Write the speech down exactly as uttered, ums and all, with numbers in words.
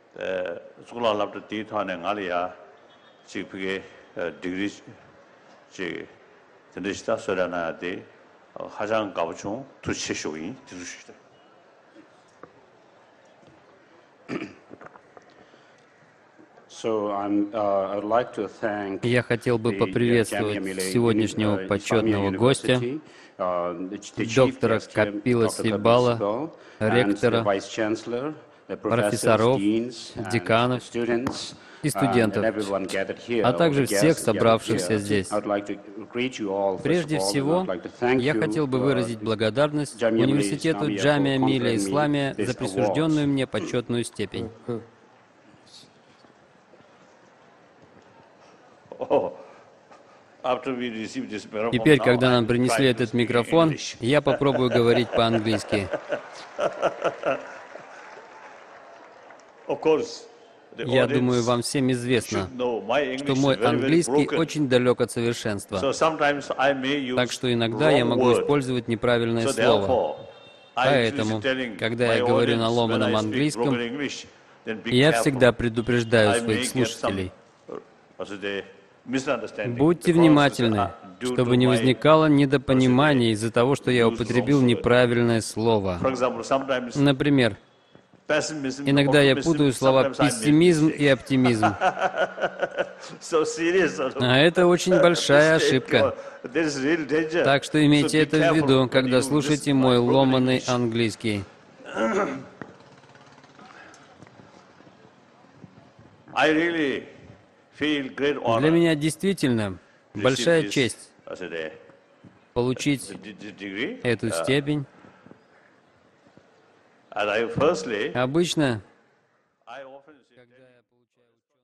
School lab the thane ngalia chipge degree che tenista sorana de 가장 가보충 두 최소인 들으시죠. So, I'm, uh, I'd like to thank Я хотел бы поприветствовать сегодняшнего почетного гостя, доктора Капила Сибала, ректора, профессоров, деканов и студентов, а также всех собравшихся здесь. Прежде всего, я хотел бы выразить благодарность университету Джамия Милия Исламия за присужденную мне почетную степень. Теперь, когда нам принесли этот микрофон, я попробую говорить по-английски. Я думаю, вам всем известно, что мой английский очень далек от совершенства, так что иногда я могу использовать неправильное слово. Поэтому, когда я говорю на ломаном английском, я всегда предупреждаю своих слушателей. Будьте внимательны, чтобы не возникало недопонимания из-за того, что я употребил неправильное слово. Например, иногда я путаю слова «пессимизм» и «оптимизм». А это очень большая ошибка. Так что имейте это в виду, когда слушаете мой ломаный английский. Для меня действительно большая честь получить эту степень. Обычно, когда я получаю